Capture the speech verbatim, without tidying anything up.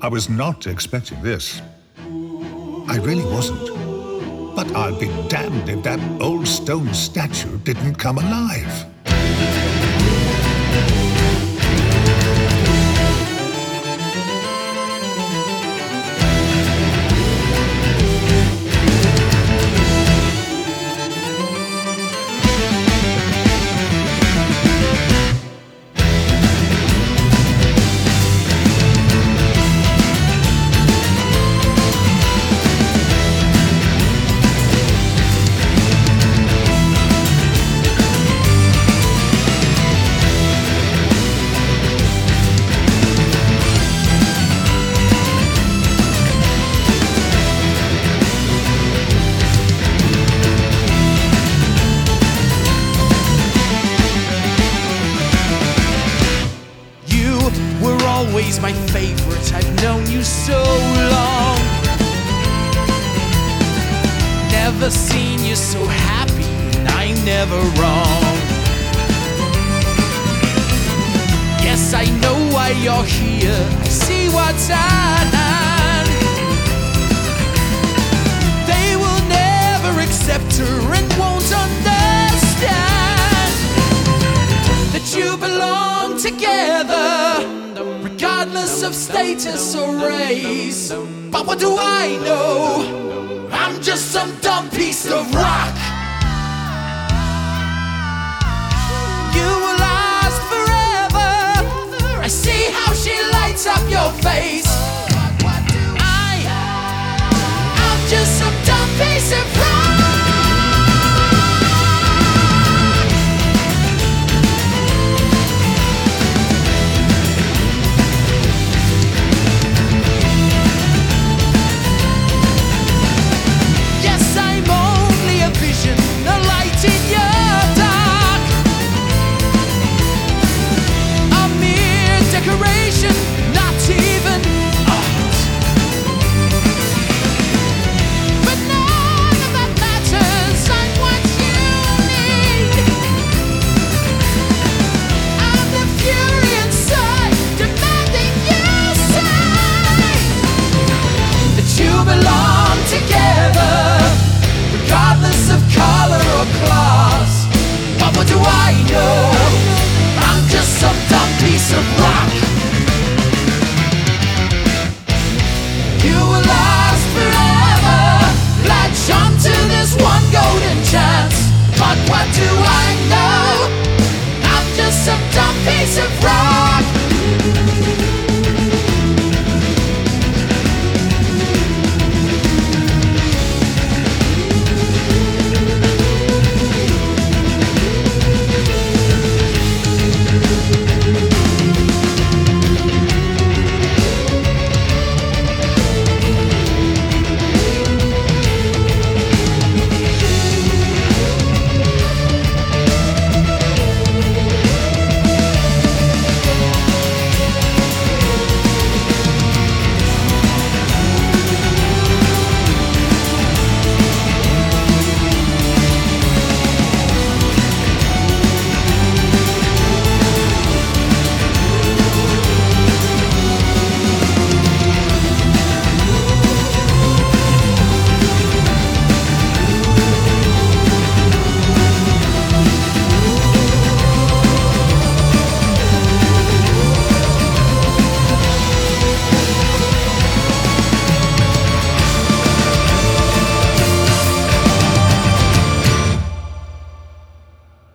I was not expecting this. I really wasn't. But I'll be damned if that old stone statue didn't come alive. Always my favorite, I've known you so long. Never seen you so happy, and I'm never wrong. Yes, I know why you're here, I see what's at hand. They will never accept her and won't understand that you belong together, regardless of status or race. But what do I know? I'm just some dumb piece of rock. You will last forever. I see how she lights up your face. I, I'm just some dumb piece of rock. What do I know? I'm just some dumb piece of rock. You will last forever, latch on to this one golden chance. But what do I know? I'm just some dumb piece of rock.